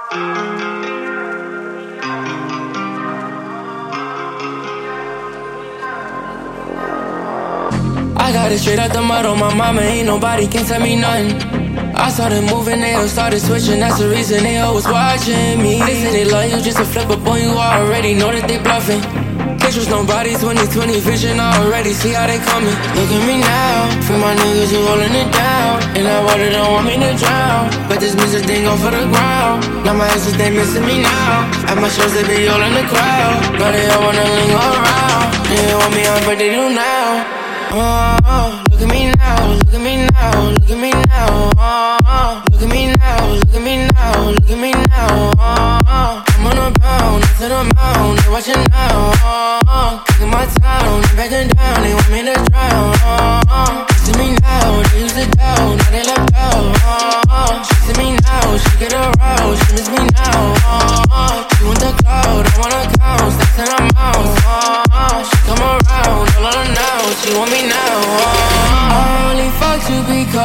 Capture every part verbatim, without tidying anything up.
I got it straight out the mud on my mama, ain't nobody can tell me nothing. I started moving, they all started switching, that's the reason they always watching me. They say they love you just to flip up on you, I already know that they bluffing. Can't trust nobody, twenty twenty vision, I already see how they coming. Look at me now, for my niggas who holding it down. And that water don't want me to drown, but this music thing go for the ground. Now my exes, they missing me now. At my shows, they be all in the crowd. Now they all wanna linger around. They want me on, but they do now. Oh, look at me now, look at me now, look at me now. Oh, look at me now, look at me now, look at me now. Oh, I'm on a bound, to the mound, they watching now. Oh, kicking my town, they backing down, they want me to drown. Oh, she see me now, they used to down, now they left out. Oh, she see me now, she get aroused, she miss me now. Oh, she want the cloud, I wanna count, stacks in her mouth. Oh, she come around, all on her now, she want me now. Oh, I only fuck you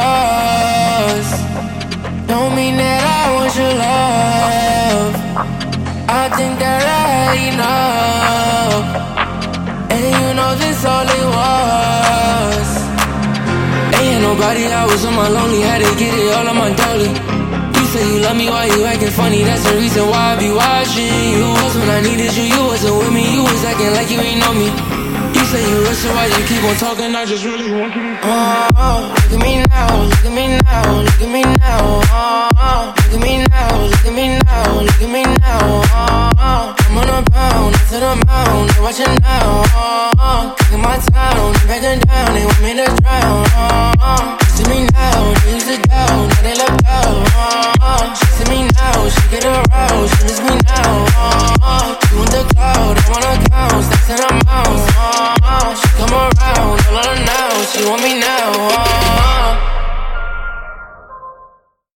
because don't mean that I want your love. I think that I had enough, and you know this all it was. Ain't nobody, I was on my lonely, had to get it all on my dolly. You say you love me, why you acting funny? That's the reason why I be watching you. Cause when I needed you, you wasn't with me. You was acting like you ain't know me. You say you listen, why you keep on talking? I just really want you. Oh, look at me now, look at me now, look at me now. Oh, look at me now, look at me now, look at me now. Oh, I'm on a bound, to the mound, they watching now. Oh, kicking my town, they backing down, they want me to drown. Oh, she see me now, they used to down, now they left out. Oh, she see me now, she get aroused, she miss me now.